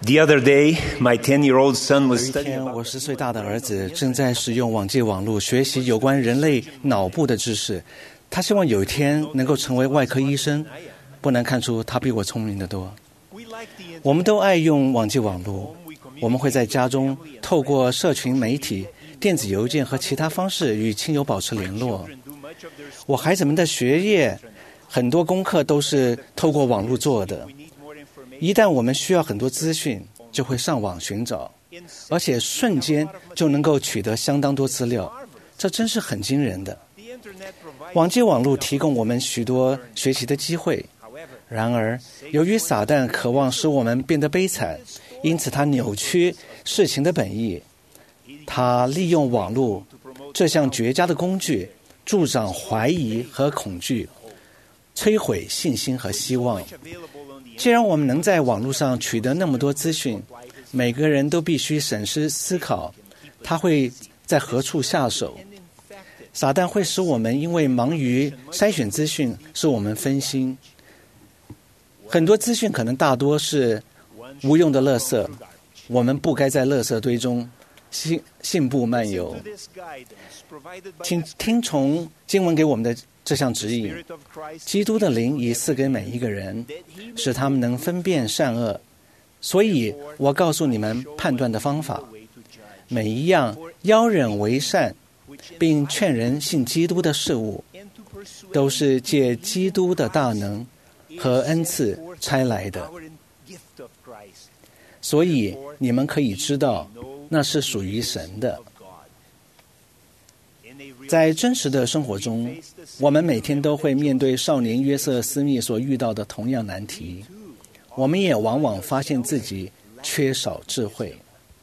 The other day, my 10-year-old son 有 was 一 studying 天， about 我10岁大的儿子正在使用网际网络学习有关人类脑部的知识。他希望有一天能够成为外科医生，不难看出他比我聪明得多。我们都爱用网际网络，我们会在家中透过社群媒体、电子邮件和其他方式与亲友保持联络。我孩子们的学业很多功课都是透过网络做的。一旦我们需要很多资讯，就会上网寻找，而且瞬间就能够取得相当多资料，这真是很惊人的。网际网络提供我们许多学习的机会，然而由于撒旦渴望使我们变得悲惨，因此他扭曲事情的本意。他利用网络这项绝佳的工具，助长怀疑和恐惧，摧毁信心和希望。既然我们能在网络上取得那么多资讯，每个人都必须审视思考，他会在何处下手。撒旦会使我们因为忙于筛选资讯，使我们分心。很多资讯可能大多是无用的垃圾，我们不该在垃圾堆中信步漫游。请听从经文给我们的这项指引：基督的灵已赐给每一个人，使他们能分辨善恶。所以我告诉你们判断的方法，每一样邀人为善并劝人信基督的事物，都是借基督的大能和恩赐差来的。所以你们可以知道，那是属于神的。在真实的生活中，我们每天都会面对少年约瑟斯密所遇到的同样难题，我们也往往发现自己缺少智慧。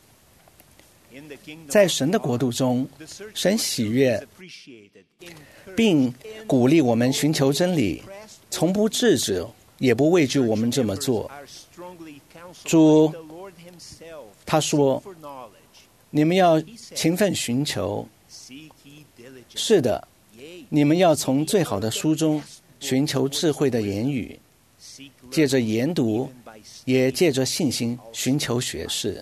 在神的国度中，神喜悦并鼓励我们寻求真理，从不制止也不畏惧我们这么做。主他说，你们要勤奋寻求。是的，你们要从最好的书中寻求智慧的言语，借着研读，也借着信心寻求学识。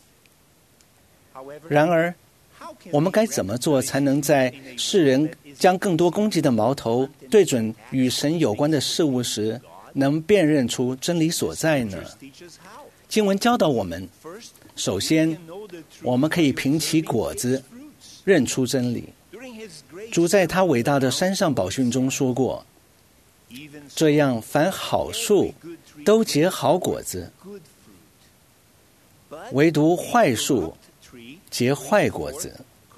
然而，我们该怎么做才能在世人将更多攻击的矛头对准与神有关的事物时，能辨认出真理所在呢？经文教导我们，首先，我们可以凭其果子认出真理。主在他伟大的山上宝训中说过，这样凡好树都结好果子，唯独坏树结坏果子。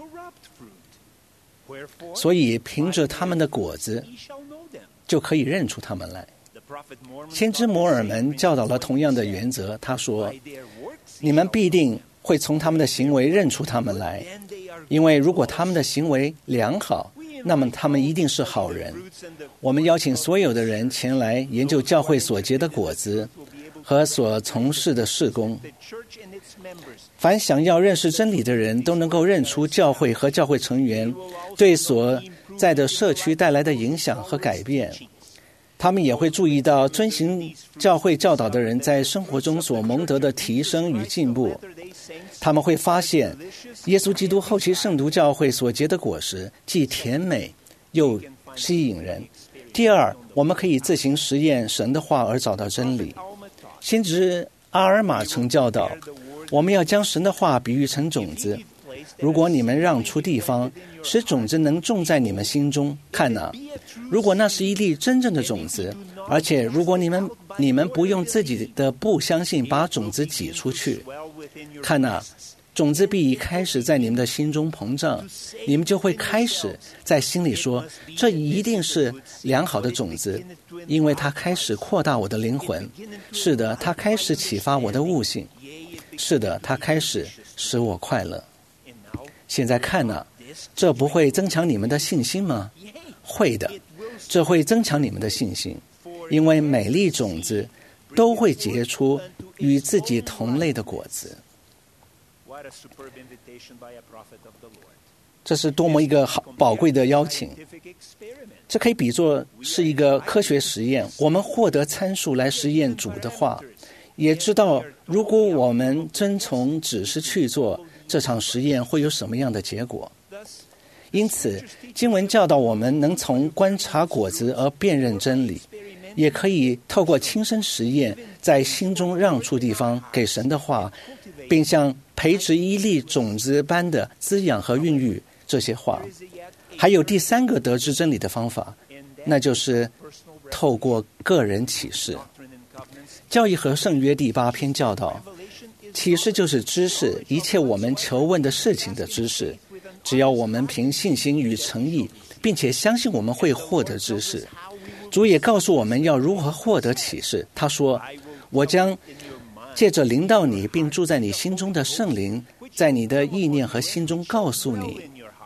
所以凭着他们的果子就可以认出他们来。先知摩尔门教导了同样的原则，他说，你们必定会从他们的行为认出他们来，因为如果他们的行为良好，那么他们一定是好人。我们邀请所有的人前来研究教会所结的果子和所从事的事工。凡想要认识真理的人都能够认出教会和教会成员对所在的社区带来的影响和改变。他们也会注意到遵行教会教导的人在生活中所蒙得的提升与进步。他们会发现耶稣基督后期圣徒教会所结的果实既甜美又吸引人。第二，我们可以自行实验神的话而找到真理。先知阿尔玛曾教导，我们要将神的话比喻成种子，如果你们让出地方，使种子能种在你们心中，看哪，如果那是一粒真正的种子，而且如果你们不用自己的不相信把种子挤出去，看哪，种子必开始在你们的心中膨胀，你们就会开始在心里说，这一定是良好的种子，因为它开始扩大我的灵魂。是的，它开始启发我的悟性。是的，它开始使我快乐。现在看哪，这不会增强你们的信心吗？会的，这会增强你们的信心，因为每粒种子都会结出与自己同类的果子。这是多么一个宝贵的邀请！这可以比作是一个科学实验，我们获得参数来实验主的话， 也知道如果我们遵从指示去做，这场实验会有什么样的结果。因此，经文教导我们能从观察果子而辨认真理，也可以透过亲身实验，在心中让出地方给神的话，并像培植一粒种子般的滋养和孕育这些话。还有第三个得知真理的方法，那就是透过个人启示。教义和圣约第8篇教导，启示就是知识，一切我们求问的事情的知识。只要我们凭信心与诚意，并且相信我们会获得知识。主也告诉我们要如何获得启示。他说：“我将借着临到你并住在你心中的圣灵，在你的意念和心中告诉你。”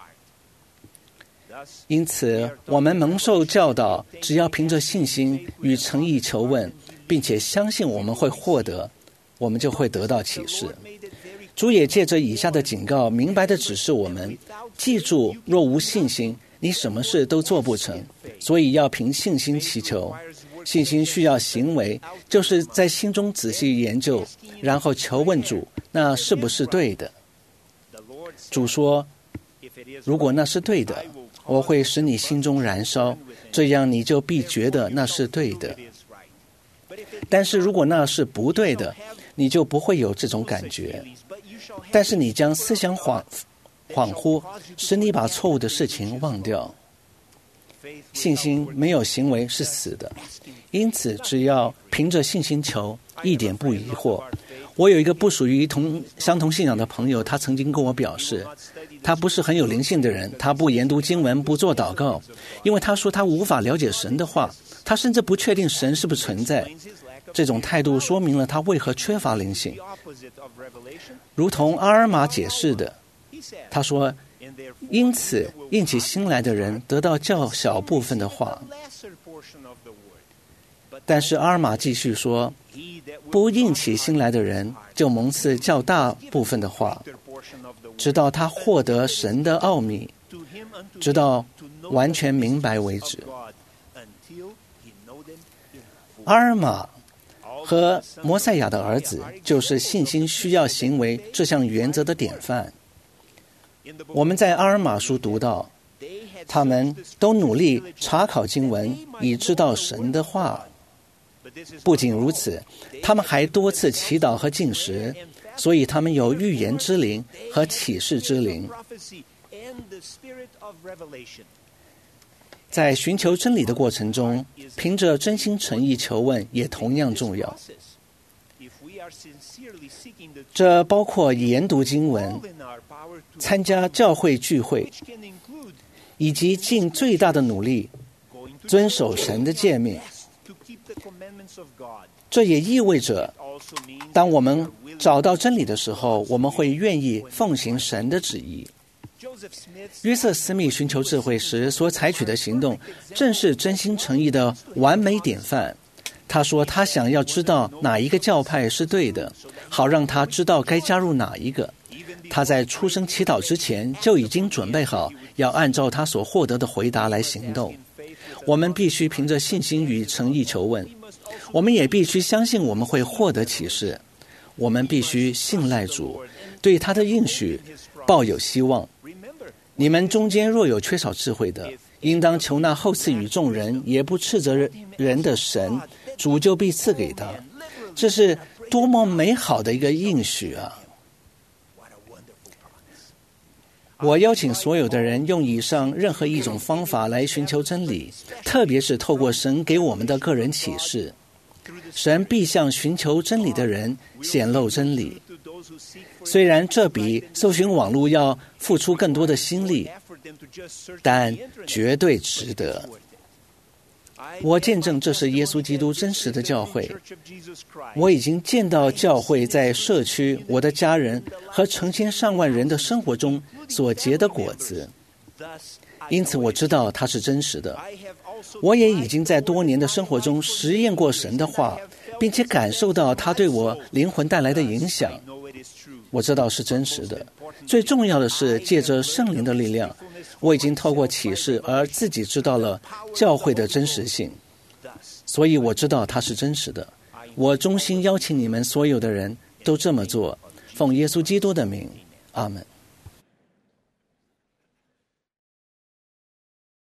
因此，我们蒙受教导，只要凭着信心与诚意求问，并且相信我们会获得，我们就会得到启示。主也借着以下的警告，明白地指示我们：记住，若无信心，你什么事都做不成。所以要凭信心祈求。信心需要行为，就是在心中仔细研究，然后求问主，那是不是对的？主说：“如果那是对的，我会使你心中燃烧，这样你就必觉得那是对的。但是如果那是不对的，你就不会有这种感觉。但是你将思想恍惚，使你把错误的事情忘掉。信心没有行为是死的，因此只要凭着信心求，一点不疑惑。我有一个不属于相同信仰的朋友，他曾经跟我表示，他不是很有灵性的人，他不研读经文，不做祷告，因为他说他无法了解神的话，他甚至不确定神是不是存在。这种态度说明了他为何缺乏灵性。如同阿尔玛解释的，他说：“因此硬起心来的人得到较小部分的话。”但是阿尔玛继续说，不硬起心来的人就蒙赐较大部分的话，直到他获得神的奥秘，直到完全明白为止。阿尔玛和摩赛亚的儿子就是信心需要行为这项原则的典范。我们在阿尔玛书读到，他们都努力查考经文，以知道神的话。不仅如此，他们还多次祈祷和禁食，所以他们有预言之灵和启示之灵。在寻求真理的过程中，凭着真心诚意求问也同样重要。这包括研读经文、参加教会聚会，以及尽最大的努力遵守神的诫命。这也意味着，当我们找到真理的时候，我们会愿意奉行神的旨意。约瑟·斯密寻求智慧时所采取的行动，正是真心诚意的完美典范。他说他想要知道哪一个教派是对的，好让他知道该加入哪一个。他在出生祈祷之前就已经准备好，要按照他所获得的回答来行动。我们必须凭着信心与诚意求问，我们也必须相信我们会获得启示。我们必须信赖主，对他的应许抱有希望。你们中间若有缺少智慧的，应当求那厚赐与众人也不斥责人的神，主就必赐给他。这是多么美好的一个应许啊！我邀请所有的人用以上任何一种方法来寻求真理，特别是透过神给我们的个人启示。神必向寻求真理的人显露真理。虽然这比搜寻网络要付出更多的心力，但绝对值得。我见证这是耶稣基督真实的教会。我已经见到教会在社区、我的家人和成千上万人的生活中所结的果子，因此我知道它是真实的。我也已经在多年的生活中实验过神的话，并且感受到它对我灵魂带来的影响。我知道是真实的。最重要的是，借着圣灵的力量，我已经透过启示而自己知道了教会的真实性，所以我知道它是真实的。 我衷心邀请你们所有的人都这么做，奉耶稣基督的名，阿门。